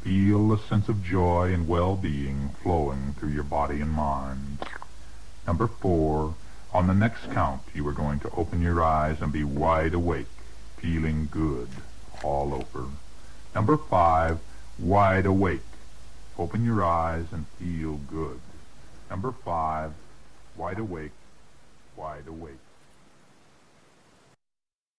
Feel a sense of joy and well-being flowing through your body and mind. Number 4, on the next count, you are going to open your eyes and be wide awake, feeling good all over. Number 5, wide awake. Open your eyes and feel good. Number 5, wide awake, wide awake.